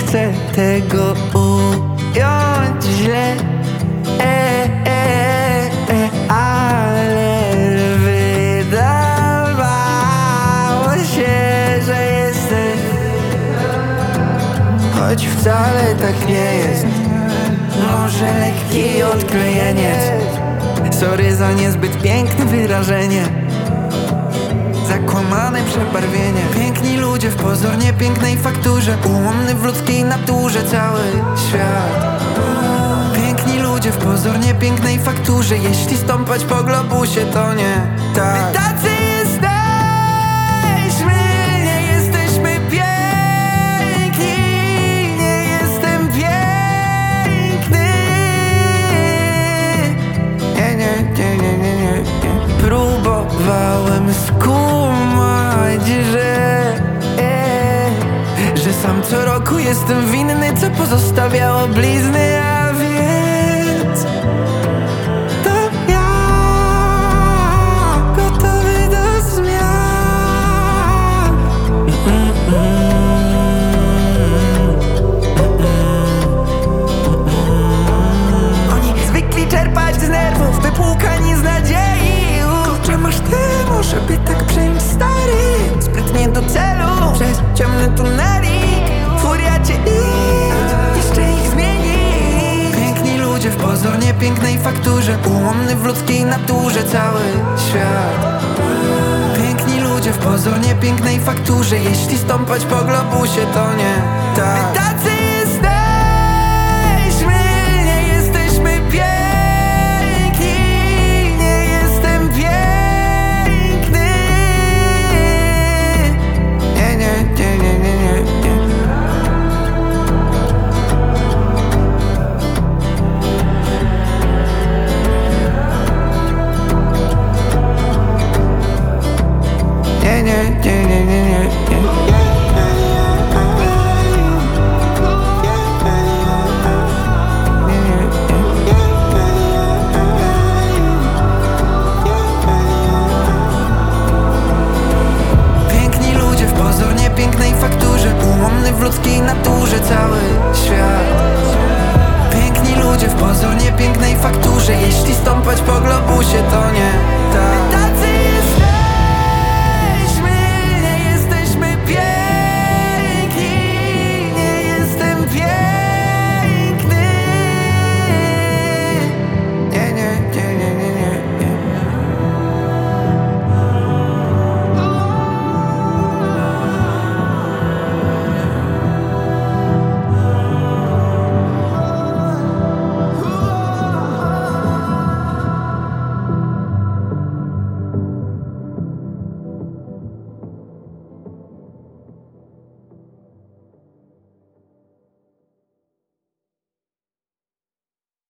chcę tego ująć źle, ale wydawało się, że jesteś, choć wcale tak nie jest. Może lekki odklejeniec. Sorry za niezbyt piękne wyrażenie, zakłamane przebarwienie. Piękni ludzie w pozornie pięknej fakturze, ułomny w ludzkiej naturze cały świat. Piękni ludzie w pozornie pięknej fakturze, jeśli stąpać po globusie to nie tak. My tacy jesteśmy, nie jesteśmy piękni, nie jestem piękny. Nie. Próbowałem skumać, że sam co roku jestem winny, co pozostawiało blizny, a więc to ja, gotowy do zmian. Oni zwykli czerpać z nerwów, wypłukani z nadziei. Kurczę, masz ty, może by tak przejąć stary, sprytnie do celu, przez ciemny tunelik. Furia cię jeszcze ich zmieni. Piękni ludzie w pozornie pięknej fakturze, ułomny w ludzkiej naturze cały świat. Piękni ludzie w pozornie pięknej fakturze, jeśli stąpać po globusie to nie tak. My tacy jesteśmy, nie jesteśmy piękni, nie jestem piękny. Nie. Nie.